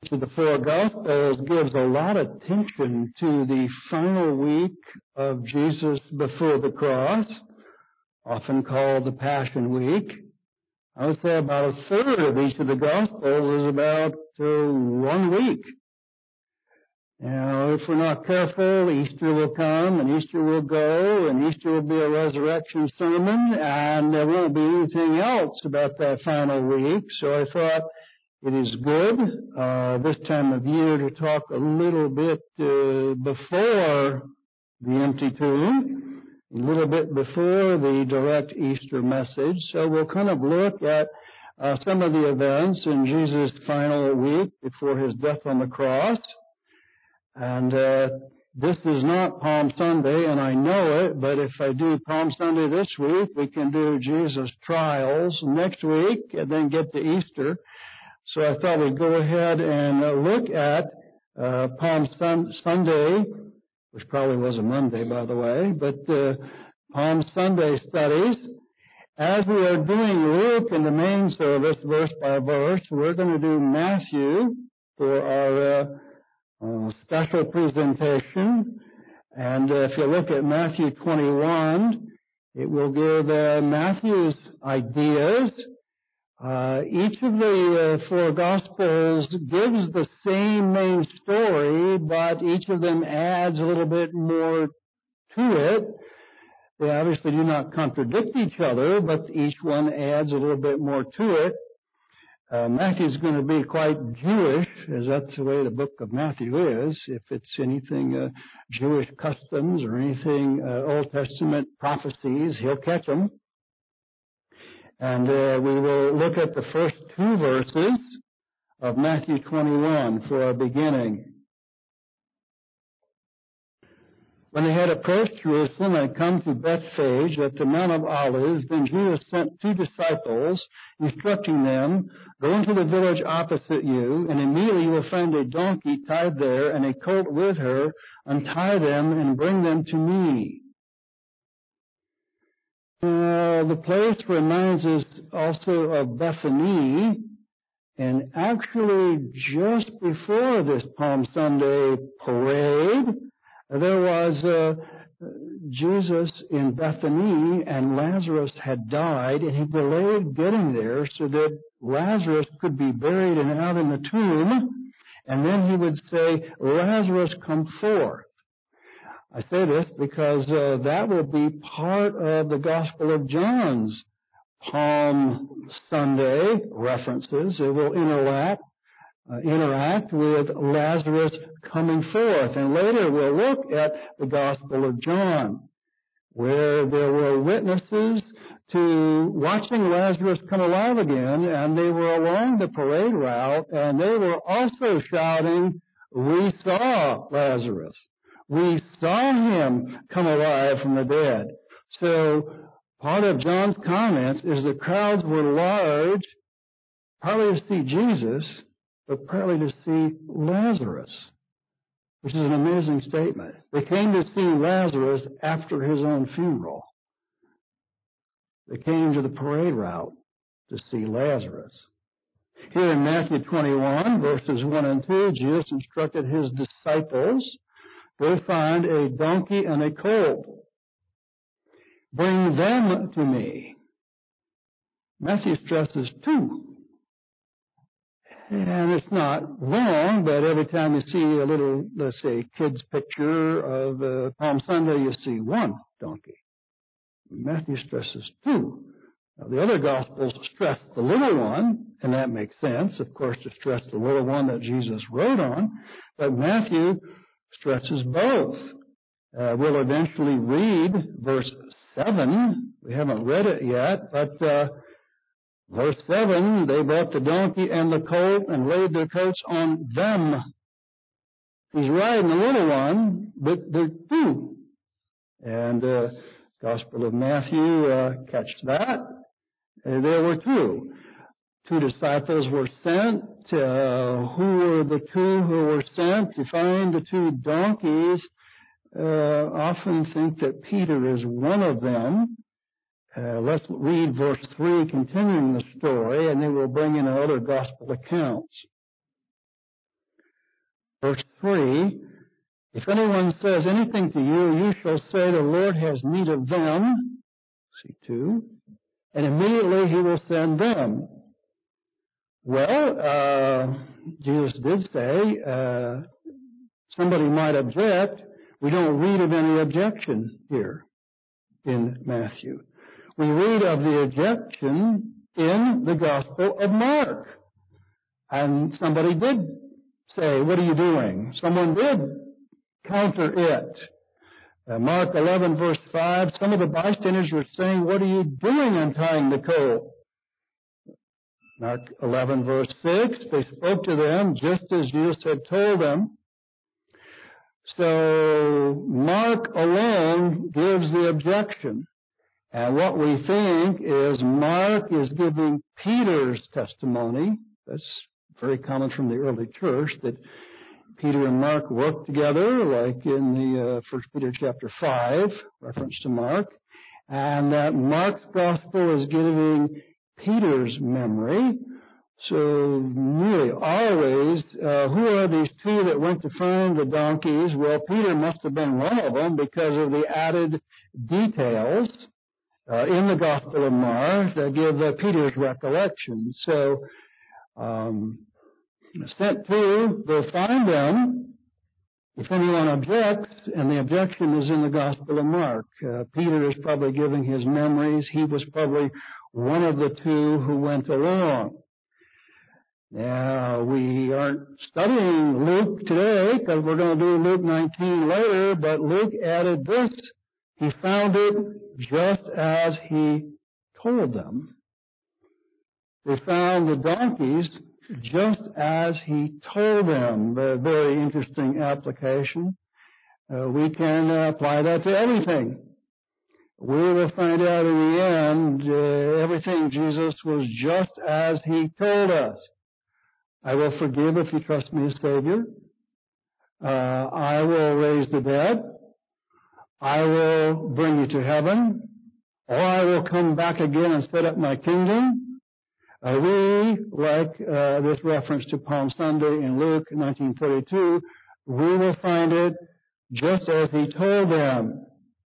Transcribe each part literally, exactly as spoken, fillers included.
to the four Gospels gives a lot of attention to the final week of Jesus before the cross, often called the Passion Week. I would say about a third of each of the Gospels is about uh, one week. Now, if we're not careful, Easter will come and Easter will go, and Easter will be a resurrection sermon, and there won't be anything else about that final week. So I thought it is good uh, this time of year to talk a little bit uh, before the empty tomb, a little bit before the direct Easter message. So we'll kind of look at uh, some of the events in Jesus' final week before his death on the cross. And uh, this is not Palm Sunday, and I know it, but if I do Palm Sunday this week, we can do Jesus' trials next week and then get to Easter. So I thought we'd go ahead and uh, look at uh, Palm Sun- Sunday, which probably was a Monday, by the way, but uh, Palm Sunday studies. As we are doing Luke in the main service, verse by verse, we're going to do Matthew for our uh, Uh, special presentation, and uh, if you look at Matthew twenty-one, it will give uh, Matthew's ideas. Uh, each of the uh, four Gospels gives the same main story, but each of them adds a little bit more to it. They obviously do not contradict each other, but each one adds a little bit more to it. Uh, Matthew's going to be quite Jewish, as that's the way the book of Matthew is. If it's anything uh, Jewish customs or anything uh, Old Testament prophecies, he'll catch them. And uh, we will look at the first two verses of Matthew twenty-one for our beginning. When they had approached Jerusalem and come to Bethphage at the Mount of Olives, then Jesus sent two disciples, instructing them, "Go into the village opposite you, and immediately you will find a donkey tied there and a colt with her. Untie them and bring them to me." Uh, the place reminds us also of Bethany, and actually just before this Palm Sunday parade, there was uh, Jesus in Bethany, and Lazarus had died, and he delayed getting there so that Lazarus could be buried and out in the tomb, and then he would say, "Lazarus, come forth." I say this because uh, that will be part of the Gospel of John's Palm Sunday references. It will interact. Uh, interact with Lazarus coming forth. And later we'll look at the Gospel of John, where there were witnesses to watching Lazarus come alive again, and they were along the parade route, and they were also shouting, "We saw Lazarus. We saw him come alive from the dead." So part of John's comments is the crowds were large, partly to see Jesus, but partly to see Lazarus, which is an amazing statement. They came to see Lazarus after his own funeral. They came to the parade route to see Lazarus. Here in Matthew twenty-one, verses one and two, Jesus instructed his disciples, "Go find a donkey and a colt. Bring them to me." Matthew stresses two. And it's not wrong, but every time you see a little, let's say, kid's picture of uh, Palm Sunday, you see one donkey. Matthew stresses two. Now, the other Gospels stress the little one, and that makes sense, of course, to stress the little one that Jesus rode on. But Matthew stresses both. Uh, we'll eventually read verse seven. We haven't read it yet, but uh, verse seven, they brought the donkey and the colt and laid their coats on them. He's riding the little one, but there are two. And uh, Gospel of Matthew, uh, catch that. Uh, there were two. Two disciples were sent. Uh, who were the two who were sent to find the two donkeys? Uh, often think that Peter is one of them. Uh, let's read verse three, continuing the story, and then we'll bring in other gospel accounts. Verse three, if anyone says anything to you, you shall say the Lord has need of them. See two. And immediately he will send them. Well, uh, Jesus did say, uh, somebody might object. We don't read of any objection here in Matthew. We read of the objection in the Gospel of Mark. And somebody did say, what are you doing? Someone did counter it. Uh, Mark eleven, verse five, some of the bystanders were saying, what are you doing untying the colt? Mark eleven, verse six, they spoke to them just as Jesus had told them. So Mark alone gives the objection. And what we think is Mark is giving Peter's testimony. That's very common from the early church, that Peter and Mark worked together, like in the uh, First Peter chapter five, reference to Mark. And that Mark's gospel is giving Peter's memory. So nearly always, uh, who are these two that went to find the donkeys? Well, Peter must have been one of them because of the added details uh, in the Gospel of Mark that give uh, Peter's recollection. So, um, sent to, they'll find them if anyone objects, and the objection is in the Gospel of Mark. Uh, Peter is probably giving his memories. He was probably one of the two who went along. Now, we aren't studying Luke today because we're going to do Luke nineteen later, but Luke added this. He found it just as he told them. They found the donkeys just as he told them. A very interesting application. Uh, we can uh, apply that to everything. We will find out in the end uh, everything Jesus was just as he told us. I will forgive if you trust me as Savior. Uh, I will raise the dead. I will bring you to heaven. Or I will come back again and set up my kingdom. Uh, we, like uh, this reference to Palm Sunday in Luke nineteen forty-two, we will find it just as he told them.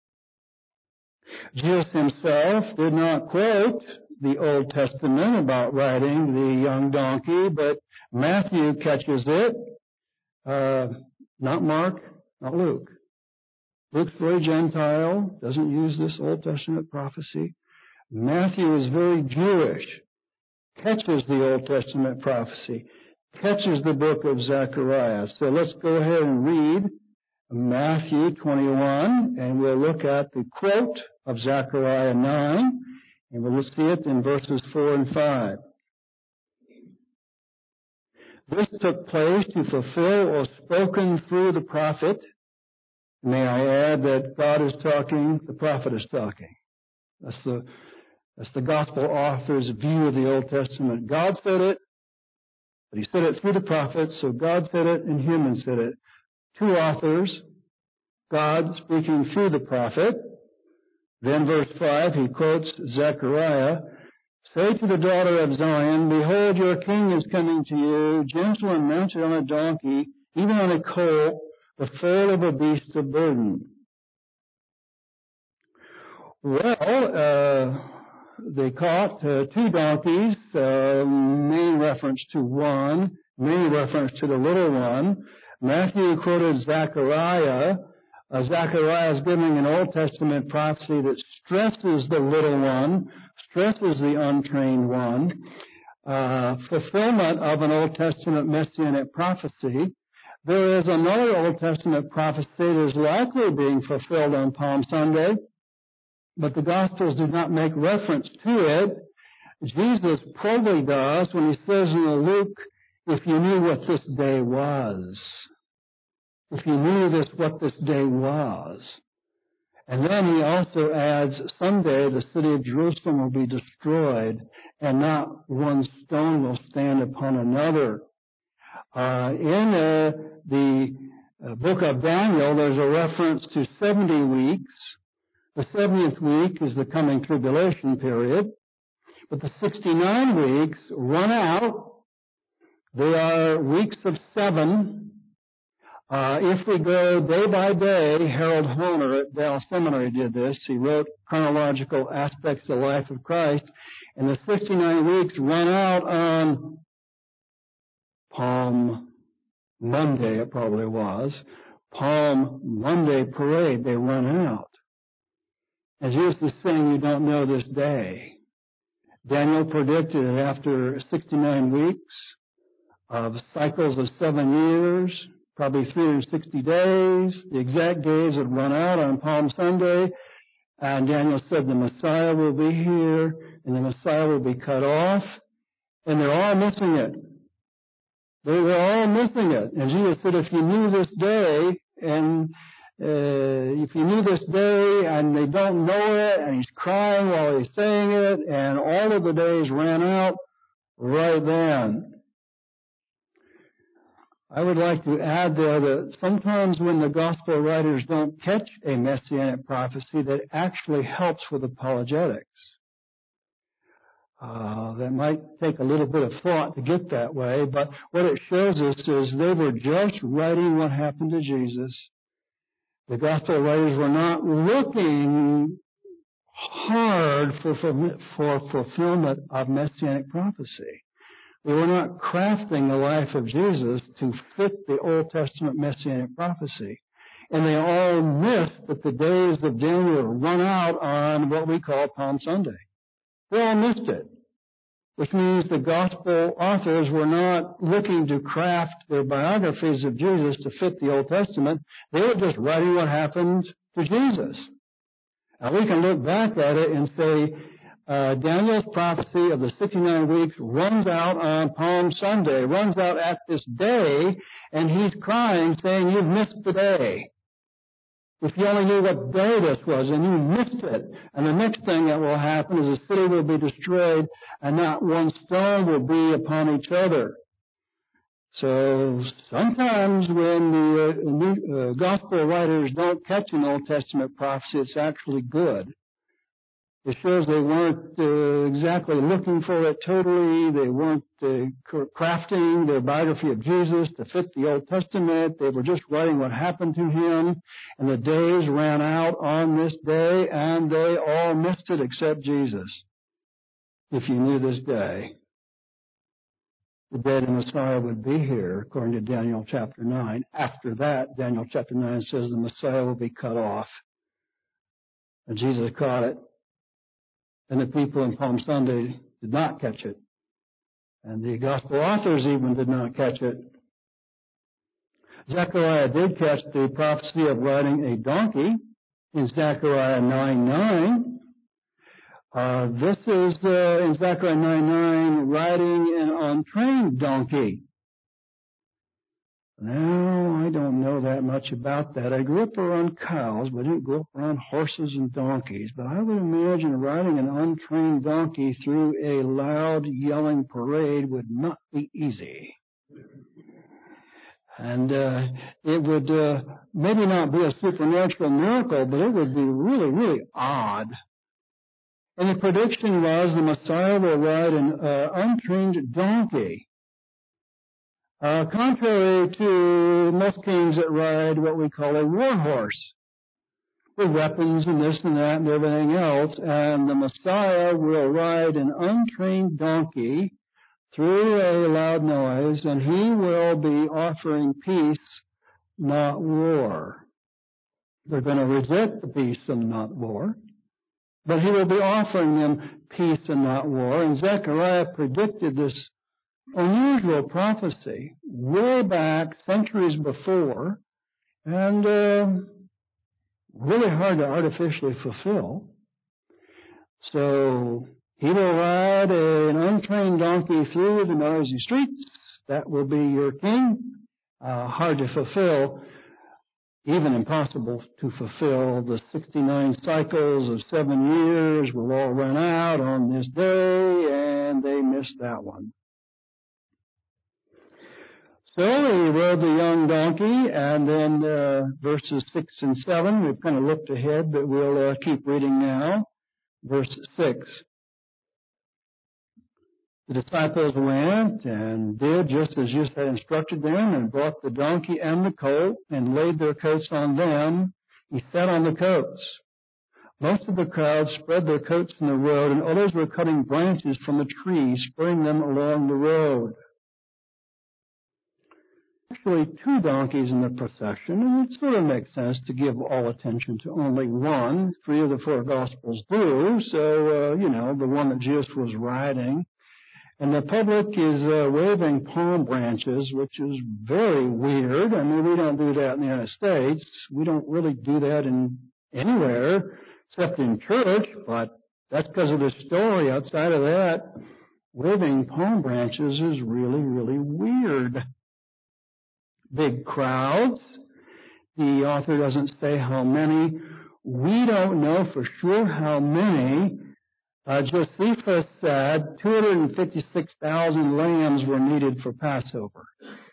Jesus himself did not quote the Old Testament about riding the young donkey, but Matthew catches it, uh, not Mark, not Luke. Luke's very Gentile, doesn't use this Old Testament prophecy. Matthew is very Jewish, catches the Old Testament prophecy, catches the book of Zechariah. So let's go ahead and read Matthew twenty-one, and we'll look at the quote of Zechariah nine, and we'll see it in verses four and five. This took place to fulfill what was spoken through the prophet. May I add that God is talking, the prophet is talking. That's the, that's the gospel author's view of the Old Testament. God said it, but he said it through the prophets, so God said it and humans said it. Two authors, God speaking through the prophet. Then verse five, he quotes Zechariah, say to the daughter of Zion, behold, your king is coming to you, gentle and mounted on a donkey, even on a colt, the foal of a beast of burden. Well, uh, they caught uh, two donkeys, uh, main reference to one, main reference to the little one. Matthew quoted Zechariah. Uh, Zechariah is giving an Old Testament prophecy that stresses the little one, stresses the untrained one, uh, fulfillment of an Old Testament messianic prophecy. There is another Old Testament prophecy that is likely being fulfilled on Palm Sunday, but the Gospels do not make reference to it. Jesus probably does when he says in Luke, if you knew what this day was. If you knew this, what this day was. And then he also adds, someday the city of Jerusalem will be destroyed, and not one stone will stand upon another. Uh, in uh, the uh, book of Daniel, there's a reference to seventy weeks. The seventieth week is the coming tribulation period. But the sixty-nine weeks run out. They are weeks of seven. Uh, if we go day by day, Harold Hoehner at Dallas Seminary did this. He wrote chronological aspects of the life of Christ, and the sixty-nine weeks run out on Palm Monday, it probably was. Palm Monday parade, they run out. And Jesus is saying, you don't know this day. Daniel predicted that after sixty-nine weeks of cycles of seven years, probably three hundred sixty days, the exact days would run out on Palm Sunday, and Daniel said the Messiah will be here, and the Messiah will be cut off, and they're all missing it. They were all missing it. And Jesus said, if you knew this day, and uh, if you knew this day, and they don't know it, and he's crying while he's saying it, and all of the days ran out right then. I would like to add there that sometimes when the gospel writers don't catch a messianic prophecy, that actually helps with apologetics. Uh, that might take a little bit of thought to get that way, but what it shows us is they were just writing what happened to Jesus. The gospel writers were not looking hard for, for, for fulfillment of messianic prophecy. They were not crafting the life of Jesus to fit the Old Testament messianic prophecy. And they all missed that the days of Daniel run out on what we call Palm Sunday. They all missed it, which means the gospel authors were not looking to craft their biographies of Jesus to fit the Old Testament. They were just writing what happened to Jesus. Now we can look back at it and say, Uh, Daniel's prophecy of the sixty-nine weeks runs out on Palm Sunday, runs out at this day, and he's crying, saying, you've missed the day. If you only knew what day this was, and you missed it. And the next thing that will happen is the city will be destroyed, and not one stone will be upon each other. So sometimes when the uh, new, uh, gospel writers don't catch an Old Testament prophecy, it's actually good. It shows they weren't uh, exactly looking for it totally. They weren't uh, crafting their biography of Jesus to fit the Old Testament. They were just writing what happened to him. And the days ran out on this day, and they all missed it except Jesus. If you knew this day, the day the Messiah would be here, according to Daniel chapter nine. After that, Daniel chapter nine says the Messiah will be cut off. And Jesus caught it. And the people in Palm Sunday did not catch it. And the gospel authors even did not catch it. Zechariah did catch the prophecy of riding a donkey in Zechariah nine nine. Uh, this is uh, in Zechariah nine nine, riding an untrained donkey. Now, I don't know that much about that. I grew up around cows, but I didn't grow up around horses and donkeys. But I would imagine riding an untrained donkey through a loud, yelling parade would not be easy. And uh, it would uh, maybe not be a supernatural miracle, but it would be really, really odd. And the prediction was the Messiah will ride an uh, untrained donkey. Uh, contrary to most kings that ride what we call a war horse, with weapons and this and that and everything else, and the Messiah will ride an untrained donkey through a loud noise, and he will be offering peace, not war. They're going to reject the peace and not war, but he will be offering them peace and not war. And Zechariah predicted this unusual prophecy way back centuries before, and uh, really hard to artificially fulfill. So he will ride an untrained donkey through the noisy streets. That will be your king. Uh, hard to fulfill, even impossible to fulfill. The sixty-nine cycles of seven years will all run out on this day, and they missed that one. So he rode the young donkey, and then uh, verses six and seven, we've kind of looked ahead, but we'll uh, keep reading now. Verse six. The disciples went and did just as Jesus had instructed them, and brought the donkey and the colt and laid their coats on them. He sat on the coats. Most of the crowd spread their coats in the road, and others were cutting branches from the trees, spreading them along the road. Actually, two donkeys in the procession, and it sort of makes sense to give all attention to only one. Three of the four Gospels do, so, uh, you know, the one that Jesus was riding. And the public is uh, waving palm branches, which is very weird. I mean, we don't do that in the United States. We don't really do that in anywhere except in church, but that's because of the story. Outside of that, waving palm branches is really, really weird. Big crowds. The author doesn't say how many. We don't know for sure how many. Uh, Josephus said two hundred fifty-six thousand lambs were needed for Passover.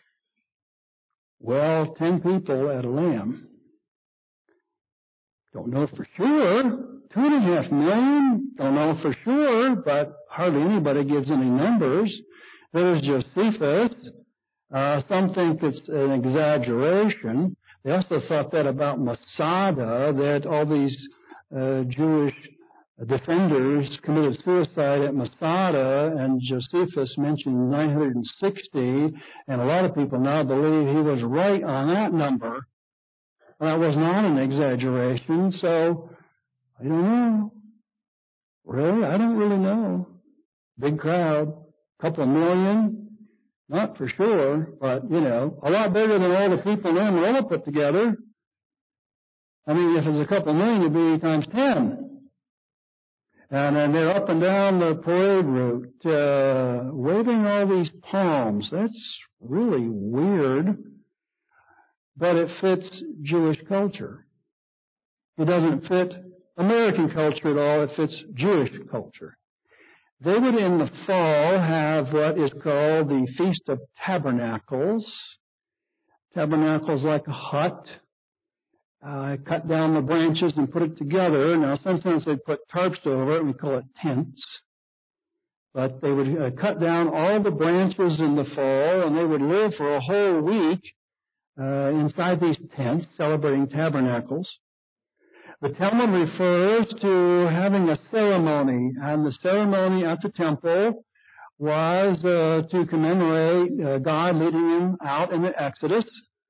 Well, ten people at a lamb. Don't know for sure. Two and a half million? Don't know for sure, but hardly anybody gives any numbers. There's Josephus. Uh, some think it's an exaggeration. They also thought that about Masada, that all these uh, Jewish defenders committed suicide at Masada, and Josephus mentioned nine hundred sixty, and a lot of people now believe he was right on that number. That was not an exaggeration, so I don't know. Really? I don't really know. Big crowd, couple of million, not for sure, but, you know, a lot bigger than all the people in Amarillo put together. I mean, if it's a couple of million, it'd be times ten. And then they're up and down the parade route, uh, waving all these palms. That's really weird, but it fits Jewish culture. It doesn't fit American culture at all. It fits Jewish culture. They would, in the fall, have what is called the Feast of Tabernacles. Tabernacles like a hut. Uh, cut down the branches and put it together. Now, sometimes they put tarps over it, and we call it tents. But they would uh, cut down all the branches in the fall, and they would live for a whole week uh, inside these tents, celebrating tabernacles. The Talmud refers to having a ceremony, and the ceremony at the temple was uh, to commemorate uh, God leading them out in the Exodus.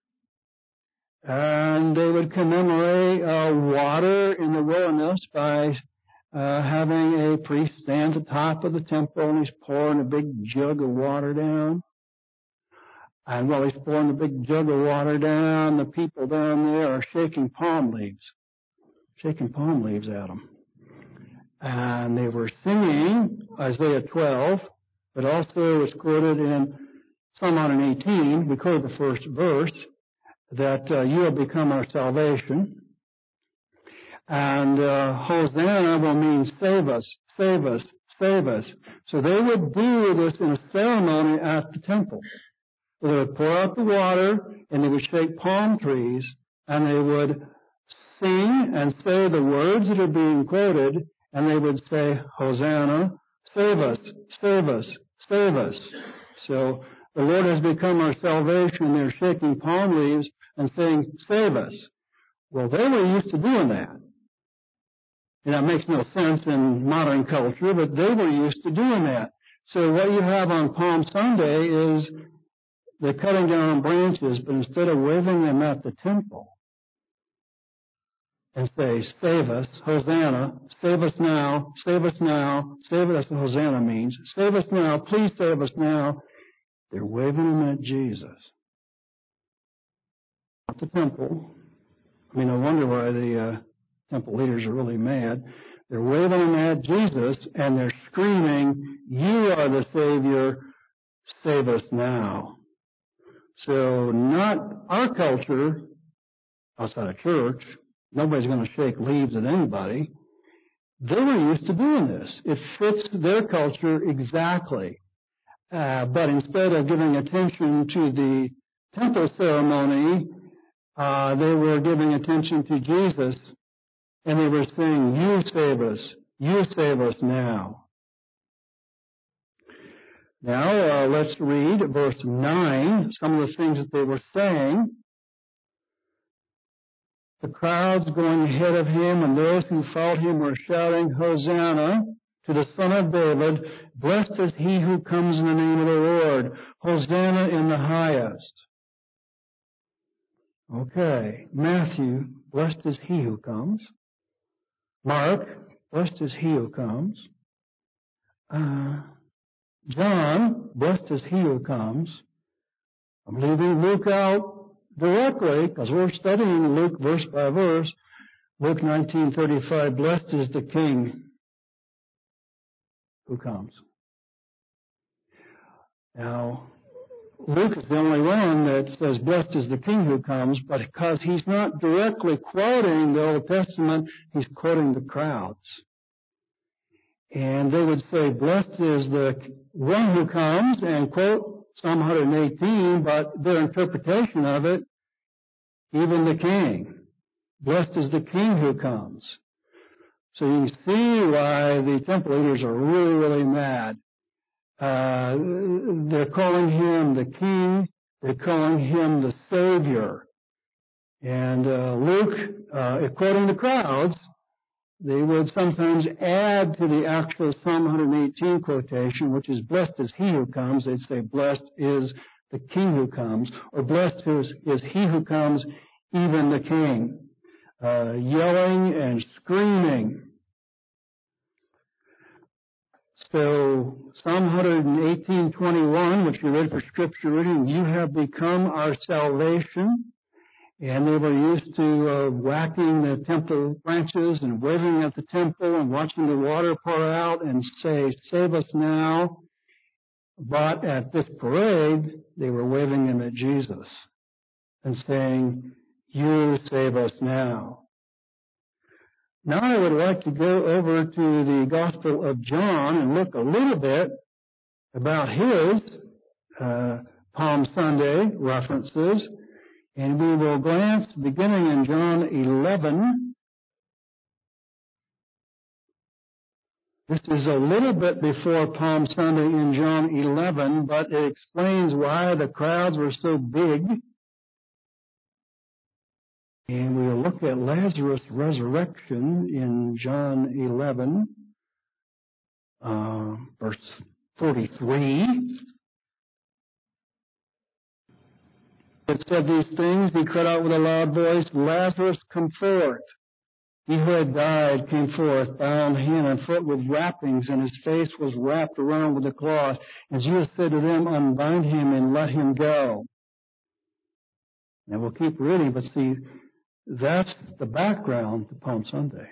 And they would commemorate uh, water in the wilderness by uh, having a priest stand at the top of the temple, and he's pouring a big jug of water down. And while he's pouring the big jug of water down, the people down there are shaking palm leaves, shaking palm leaves at them. And they were singing Isaiah twelve, but also it's quoted in Psalm one eighteen. We quoted the first verse, that uh, you have become our salvation. And uh, Hosanna will mean save us, save us, save us. So they would do this in a ceremony at the temple. They would pour out the water, and they would shake palm trees, and they would sing and say the words that are being quoted, and they would say, Hosanna, save us, save us, save us. So the Lord has become our salvation. They're shaking palm leaves and saying, save us. Well, they were used to doing that. And that makes no sense in modern culture, but they were used to doing that. So what you have on Palm Sunday is they're cutting down branches, but instead of waving them at the temple and say, save us, Hosanna, save us now, save us now, save us, that's what Hosanna means. Save us now, please save us now. They're waving them at Jesus. At the temple. I mean, I wonder why the uh, temple leaders are really mad. They're waving them at Jesus, and they're screaming, you are the Savior, save us now. So not our culture outside of church. Nobody's going to shake leaves at anybody. They were used to doing this. It fits their culture exactly. Uh, but instead of giving attention to the temple ceremony, uh, they were giving attention to Jesus, and they were saying, you save us, you save us now. Now, uh, let's read verse nine, some of the things that they were saying. The crowds going ahead of him and those who followed him were shouting, Hosanna to the Son of David. Blessed is he who comes in the name of the Lord. Hosanna in the highest. Okay. Matthew, blessed is he who comes. Mark, blessed is he who comes. Uh, John, blessed is he who comes. I'm leaving Luke out directly because we're studying Luke verse by verse. Luke nineteen thirty-five, blessed is the King who comes. Now, Luke is the only one that says blessed is the King who comes, but because he's not directly quoting the Old Testament, he's quoting the crowds. And they would say, blessed is the one who comes, and quote Psalm one eighteen, but their interpretation of it, even the King. Blessed is the King who comes. So you can see why the temple leaders are really, really mad. Uh, they're calling him the King. They're calling him the Savior. And uh, Luke, uh, quoting the crowds, they would sometimes add to the actual Psalm one eighteen quotation, which is, blessed is he who comes. They'd say, blessed is the King who comes, or blessed is, is he who comes, even the King. Uh, yelling and screaming. So Psalm one eighteen twenty-one, which we read for scripture reading, you have become our salvation. And they were used to uh, whacking the temple branches and waving at the temple and watching the water pour out and say, save us now. But at this parade, they were waving them at Jesus and saying, you save us now. Now I would like to go over to the Gospel of John and look a little bit about his uh, Palm Sunday references. And we will glance beginning in John eleven. This is a little bit before Palm Sunday in John eleven, but it explains why the crowds were so big. And we will look at Lazarus' resurrection in John eleven, uh, verse forty-three. It said these things, he cried out with a loud voice, Lazarus, come forth. He who had died came forth, bound hand and foot with wrappings, and his face was wrapped around with a cloth. And Jesus said to them, unbind him and let him go. Now we'll keep reading, but see, that's the background to Palm Sunday.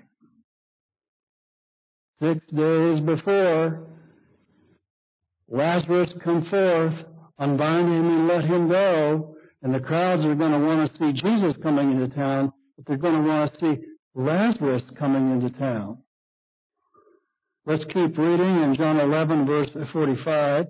Six days before, Lazarus come forth, unbind him and let him go. And the crowds are going to want to see Jesus coming into town, but they're going to want to see Lazarus coming into town. Let's keep reading in John eleven, verse forty-five.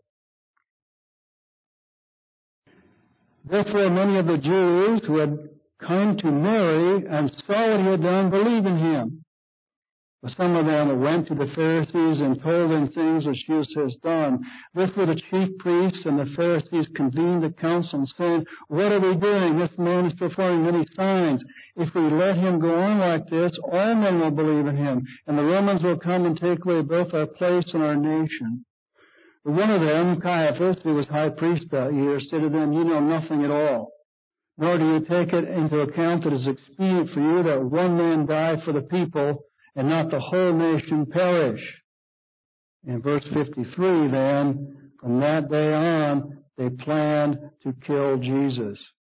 Therefore many of the Jews who had come to Mary and saw what he had done believed in him. But some of them went to the Pharisees and told them things which Jesus has done. Therefore the chief priests and the Pharisees convened the council, saying, what are we doing? This man is performing many signs. If we let him go on like this, all men will believe in him, and the Romans will come and take away both our place and our nation. But one of them, Caiaphas, who was high priest that year, said to them, you know nothing at all, nor do you take it into account that it is expedient for you that one man die for the people, and not the whole nation perish. In verse fifty-three, then, from that day on, they planned to kill Jesus.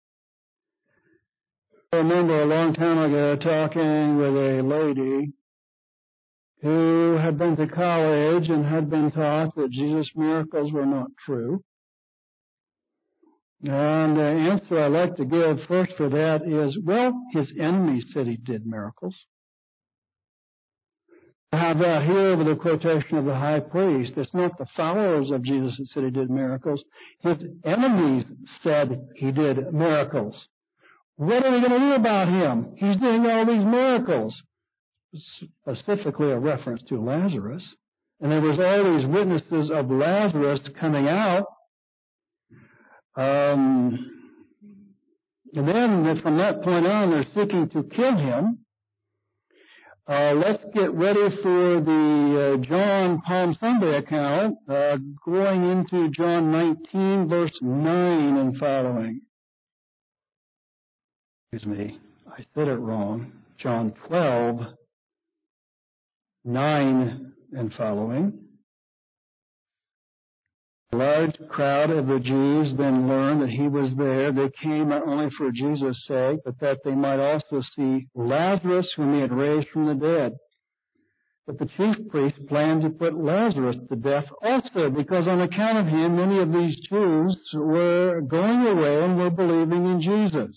I remember a long time ago talking with a lady who had been to college and had been taught that Jesus' miracles were not true. And the answer I like to give first for that is, well, his enemies said he did miracles. I have that here with a quotation of the high priest. It's not the followers of Jesus that said he did miracles. His enemies said he did miracles. What are we going to do about him? He's doing all these miracles. Specifically a reference to Lazarus. and there was all these witnesses of Lazarus coming out. Um, and then from that point on, they're seeking to kill him. Uh, let's get ready for the uh, John Palm Sunday account, uh, going into John nineteen, verse nine and following. Excuse me, I said it wrong. John twelve, nine and following. A large crowd of the Jews then learned that he was there. They came not only for Jesus' sake, but that they might also see Lazarus, whom he had raised from the dead. But the chief priests planned to put Lazarus to death also, because on account of him, many of these Jews were going away and were believing in Jesus.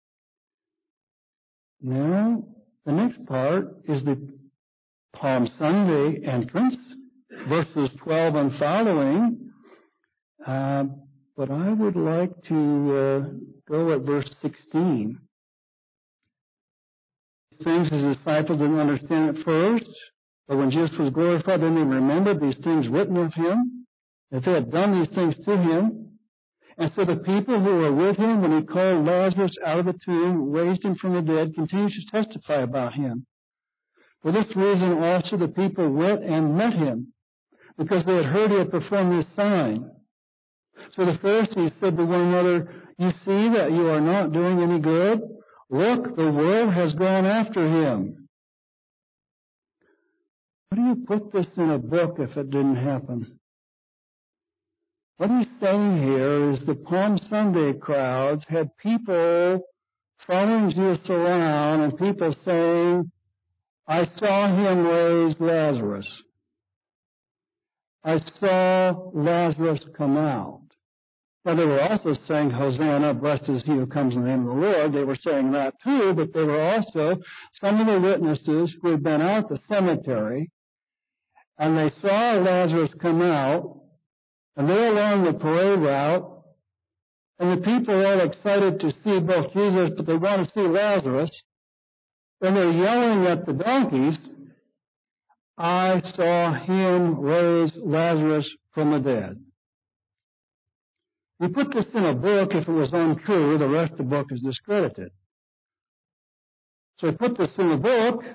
Now, the next part is the Palm Sunday entrance, verses twelve and following. Uh, but I would like to uh, go at verse sixteen. Things his disciples didn't understand at first, but when Jesus was glorified, then they remembered these things written of him, that they had done these things to him. And so the people who were with him when he called Lazarus out of the tomb, raised him from the dead, continued to testify about him. For this reason also the people went and met him, because they had heard he had performed this sign. So the Pharisees said to one another, "You see that you are not doing any good? Look, the world has gone after him." How do you put this in a book if it didn't happen? What he's saying here is the Palm Sunday crowds had people following Jesus around and people saying, "I saw him raise Lazarus. I saw Lazarus come out." Now, they were also saying, "Hosanna, blessed is he who comes in the name of the Lord." They were saying that too, but they were also some of the witnesses who had been out at the cemetery, and they saw Lazarus come out, and they're along the parade route, and the people are all excited to see both Jesus, but they want to see Lazarus, and they're yelling at the donkeys, "I saw him raise Lazarus from the dead." We put this in a book. If it was untrue, the rest of the book is discredited. So we put this in a book.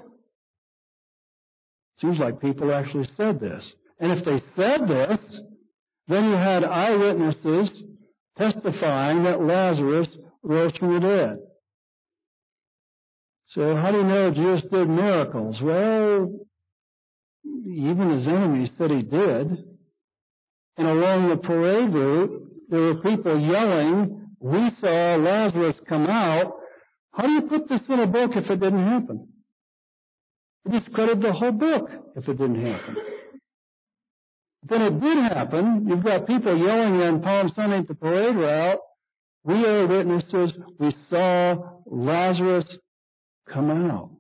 Seems like people actually said this. And if they said this, then you had eyewitnesses testifying that Lazarus rose from the dead. So how do you know Jesus did miracles? Well, even his enemies said he did. And along the parade route, there were people yelling, "We saw Lazarus come out." How do you put this in a book if it didn't happen? You discredit the whole book if it didn't happen. Then it did happen. You've got people yelling on Palm Sunday at the parade route, "We are witnesses. We saw Lazarus come out."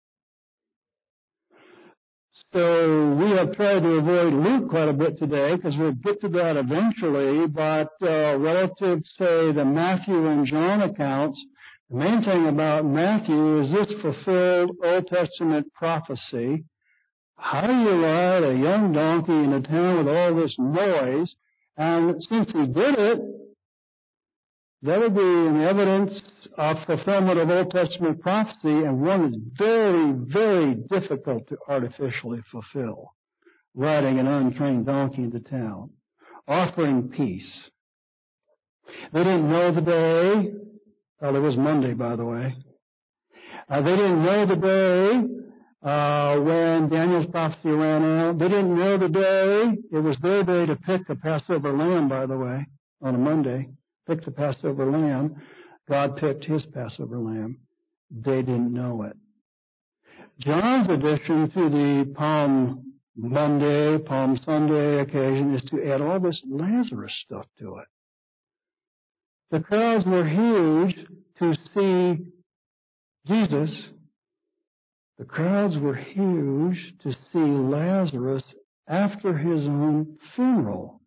So we have tried to avoid Luke quite a bit today because we'll get to that eventually, but uh, relative, say, the Matthew and John accounts, the main thing about Matthew is this fulfilled Old Testament prophecy. How do you ride a young donkey in a town with all this noise? And since he did it, that would be an evidence of fulfillment of Old Testament prophecy, and one that's very, very difficult to artificially fulfill. Riding an untrained donkey into town, offering peace. They didn't know the day. Well, it was Monday, by the way. Uh, they didn't know the day uh, when Daniel's prophecy ran out. They didn't know the day. It was their day to pick a Passover lamb, by the way, on a Monday. Picked the Passover lamb. God picked his Passover lamb. They didn't know it. John's addition to the Palm Monday, Palm Sunday occasion is to add all this Lazarus stuff to it. The crowds were huge to see Jesus. The crowds were huge to see Lazarus after his own funeral.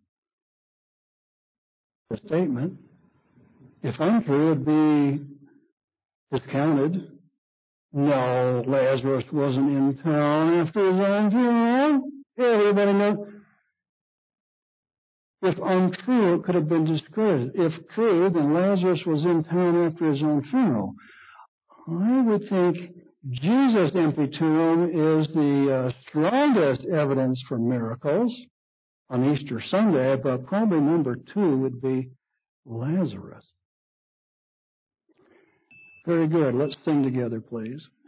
The statement, if untrue, would be discounted. No, Lazarus wasn't in town after his own funeral. Yeah, everybody know. If untrue, it could have been discredited. If true, then Lazarus was in town after his own funeral. I would think Jesus' empty tomb is the uh, strongest evidence for miracles on Easter Sunday, but probably number two would be Lazarus. Very good. Let's sing together, please.